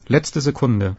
Letzte Sekunde.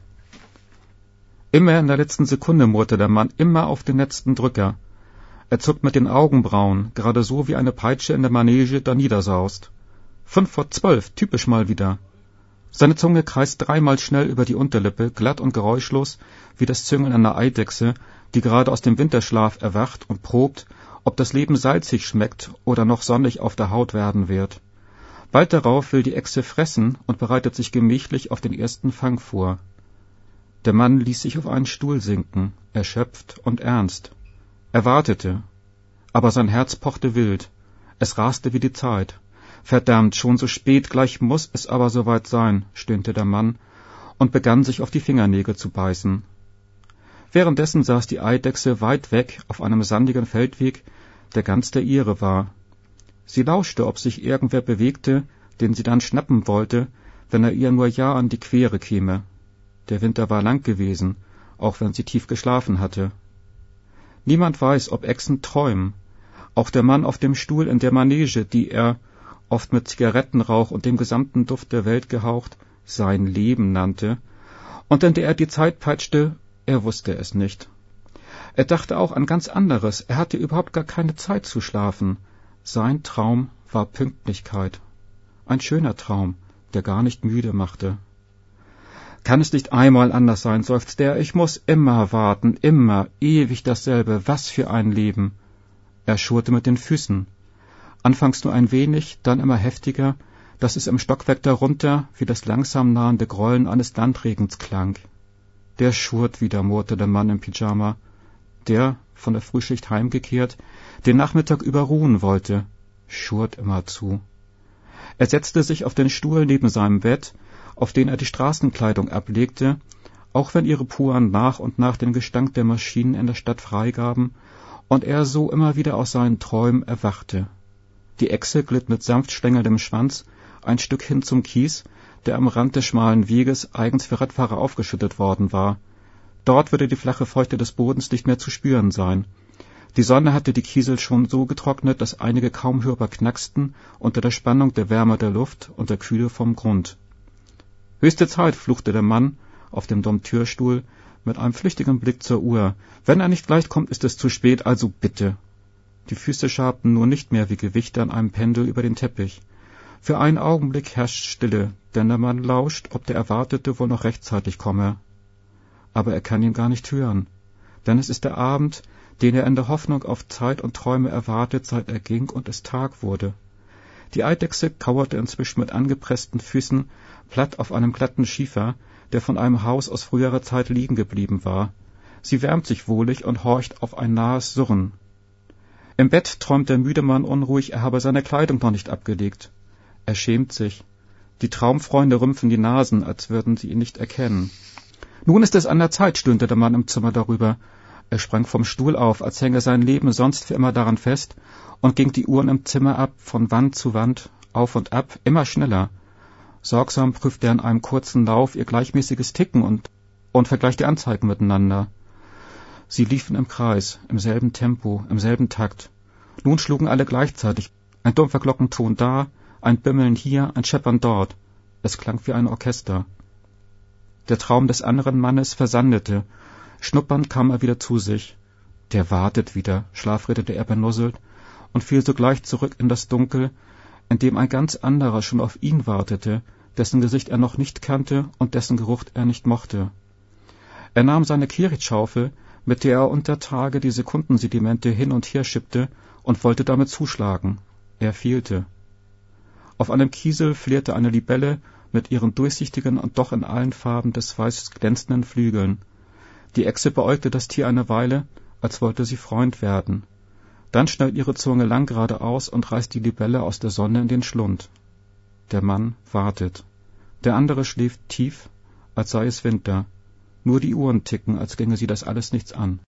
Immer in der letzten Sekunde murrte der Mann, immer auf den letzten Drücker. Er zuckt mit den Augenbrauen, gerade so wie eine Peitsche in der Manege da niedersaust. 11:55, typisch mal wieder. Seine Zunge kreist dreimal schnell über die Unterlippe, glatt und geräuschlos, wie das Züngeln einer Eidechse, die gerade aus dem Winterschlaf erwacht und probt, ob das Leben salzig schmeckt oder noch sonnig auf der Haut werden wird. Bald darauf will die Echse fressen und bereitet sich gemächlich auf den ersten Fang vor. Der Mann ließ sich auf einen Stuhl sinken, erschöpft und ernst. Er wartete, aber sein Herz pochte wild. Es raste wie die Zeit. »Verdammt, schon so spät, gleich muss es aber soweit sein«, stöhnte der Mann und begann sich auf die Fingernägel zu beißen. Währenddessen saß die Eidechse weit weg auf einem sandigen Feldweg, der ganz der ihre war. Sie lauschte, ob sich irgendwer bewegte, den sie dann schnappen wollte, wenn er ihr nur ja an die Quere käme. Der Winter war lang gewesen, auch wenn sie tief geschlafen hatte. Niemand weiß, ob Echsen träumen. Auch der Mann auf dem Stuhl in der Manege, die er, oft mit Zigarettenrauch und dem gesamten Duft der Welt gehaucht, sein Leben nannte, und in der er die Zeit peitschte, er wusste es nicht. Er dachte auch an ganz anderes, er hatte überhaupt gar keine Zeit zu schlafen. Sein Traum war Pünktlichkeit. Ein schöner Traum, der gar nicht müde machte. »Kann es nicht einmal anders sein«, seufzte er, »ich muss immer warten, immer, ewig dasselbe, was für ein Leben!« Er schurrte mit den Füßen. Anfangs nur ein wenig, dann immer heftiger, dass es im Stockwerk darunter wie das langsam nahende Grollen eines Landregens klang. »Der schurrt wieder«, murrte der Mann im Pyjama, der, von der Frühschicht heimgekehrt, den Nachmittag über ruhen wollte, schurrt immerzu. Er setzte sich auf den Stuhl neben seinem Bett, auf den er die Straßenkleidung ablegte, auch wenn ihre Puren nach und nach den Gestank der Maschinen in der Stadt freigaben und er so immer wieder aus seinen Träumen erwachte. Die Echse glitt mit sanft schlängelndem Schwanz ein Stück hin zum Kies, der am Rand des schmalen Weges eigens für Radfahrer aufgeschüttet worden war. Dort würde die flache Feuchte des Bodens nicht mehr zu spüren sein. Die Sonne hatte die Kiesel schon so getrocknet, dass einige kaum hörbar knacksten unter der Spannung der Wärme der Luft und der Kühle vom Grund. »Höchste Zeit«, fluchte der Mann auf dem Dompteurstuhl mit einem flüchtigen Blick zur Uhr. »Wenn er nicht gleich kommt, ist es zu spät, also bitte.« Die Füße schabten nur nicht mehr wie Gewichte an einem Pendel über den Teppich. Für einen Augenblick herrscht Stille, denn der Mann lauscht, ob der Erwartete wohl noch rechtzeitig komme. Aber er kann ihn gar nicht hören, denn es ist der Abend, den er in der Hoffnung auf Zeit und Träume erwartet, seit er ging und es Tag wurde. Die Eidechse kauerte inzwischen mit angepressten Füßen platt auf einem glatten Schiefer, der von einem Haus aus früherer Zeit liegen geblieben war. Sie wärmt sich wohlig und horcht auf ein nahes Surren. Im Bett träumt der müde Mann unruhig, er habe seine Kleidung noch nicht abgelegt. Er schämt sich. Die Traumfreunde rümpfen die Nasen, als würden sie ihn nicht erkennen. »Nun ist es an der Zeit«, stöhnte der Mann im Zimmer darüber. Er sprang vom Stuhl auf, als hänge sein Leben sonst für immer daran fest, und ging die Uhren im Zimmer ab, von Wand zu Wand, auf und ab, immer schneller. Sorgsam prüfte er in einem kurzen Lauf ihr gleichmäßiges Ticken und vergleicht die Anzeigen miteinander. Sie liefen im Kreis, im selben Tempo, im selben Takt. Nun schlugen alle gleichzeitig. Ein dumpfer Glockenton da, ein Bimmeln hier, ein Scheppern dort. Es klang wie ein Orchester. Der Traum des anderen Mannes versandete. Schnuppernd kam er wieder zu sich. »Der wartet wieder«, schlafredete er benusselt und fiel sogleich zurück in das Dunkel, in dem ein ganz anderer schon auf ihn wartete, dessen Gesicht er noch nicht kannte und dessen Geruch er nicht mochte. Er nahm seine Kehrichtsschaufel, mit der er unter Tage die Sekundensedimente hin und her schippte, und wollte damit zuschlagen. Er fehlte. Auf einem Kiesel flirrte eine Libelle mit ihren durchsichtigen und doch in allen Farben des Weiß glänzenden Flügeln. Die Echse beäugte das Tier eine Weile, als wollte sie Freund werden. Dann schnellt ihre Zunge lang geradeaus und reißt die Libelle aus der Sonne in den Schlund. Der Mann wartet. Der andere schläft tief, als sei es Winter. Nur die Uhren ticken, als ginge sie das alles nichts an.